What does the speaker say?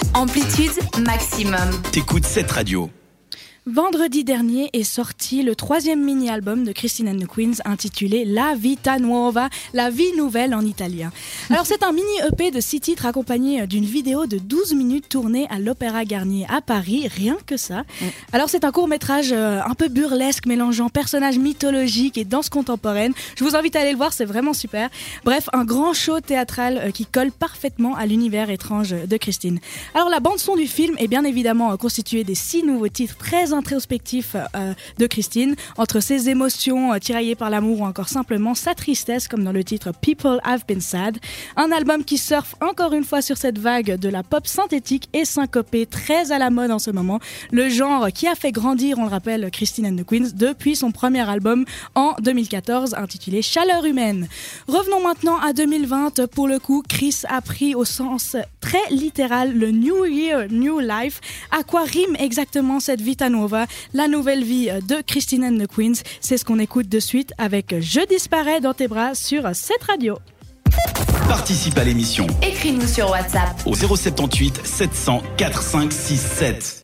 Amplitude maximum. T'écoutes cette radio. Vendredi dernier est sorti le 3e mini-album de Christine and the Queens intitulé La Vita Nuova, la vie nouvelle en italien. Alors c'est un mini-EP de 6 titres accompagné d'une vidéo de 12 minutes tournée à l'Opéra Garnier à Paris, rien que ça. Alors c'est un court-métrage un peu burlesque mélangeant personnages mythologiques et danse contemporaine. Je vous invite à aller le voir, c'est vraiment super. Bref, un grand show théâtral qui colle parfaitement à l'univers étrange de Christine. Alors la bande-son du film est bien évidemment constituée des 6 nouveaux titres très introspectif de Christine, entre ses émotions tiraillées par l'amour ou encore simplement sa tristesse, comme dans le titre People Have Been Sad. Un album qui surfe encore une fois sur cette vague de la pop synthétique et syncopée très à la mode en ce moment, le genre qui a fait grandir, on le rappelle, Christine and the Queens depuis son premier album en 2014 intitulé Chaleur humaine. Revenons maintenant à 2020. Pour le coup, Chris a pris au sens très littéral le New Year, New Life. À quoi rime exactement cette Vita Nuova, la nouvelle vie de Christine and the Queens? C'est ce qu'on écoute de suite avec Je disparais dans tes bras sur cette radio. Participe à l'émission. Écris-nous sur WhatsApp Au 078 700 4567.